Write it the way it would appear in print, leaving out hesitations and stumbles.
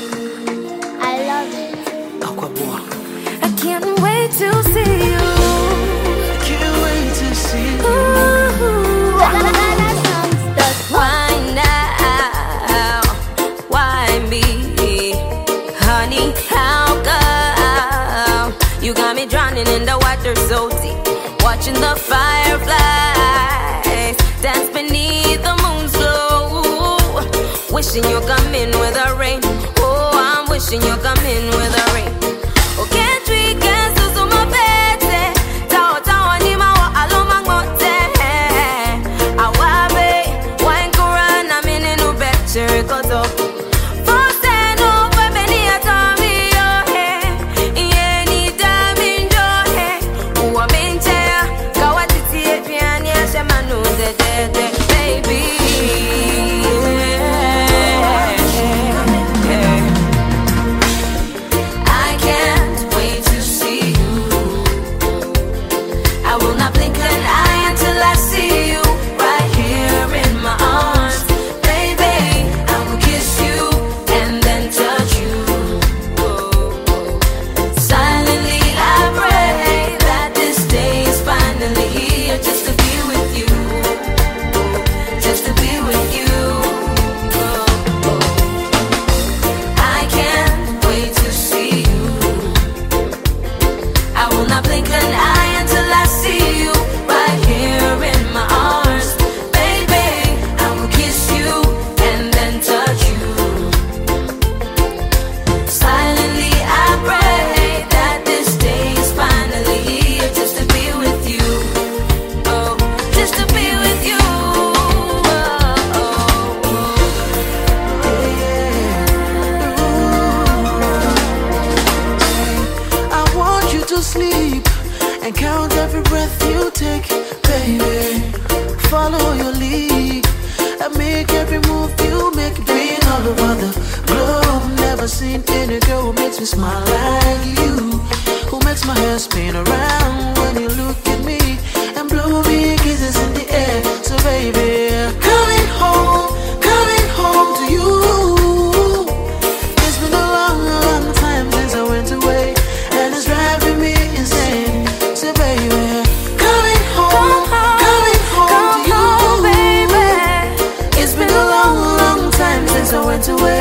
I love it. Aquaboa. I can't wait to see you. I can't wait to see you. Why now? Why me? Honey, how come? You got me drowning in the water so deep, watching the fireflies dance beneath the moon's glow. Wishing you'll come in with a rain. Oh, I'm wishing you'll come in with a rain. Oh, can't we get to my bed? Tao tao ni mawa aloma ngote. Awabe, wine kuran na mini no better koto. Sleep and count every breath you take, baby. Follow your lead and make every move you make, being all over the globe. Never seen any girl who makes me smile like you, who makes my hair spin around when you look at me and blow me kisses in the air. So baby, coming home to you. It's been a long, long time since I went away, and it's driving me insane. So baby, coming home to you, baby. It's been a long, long time since I went away.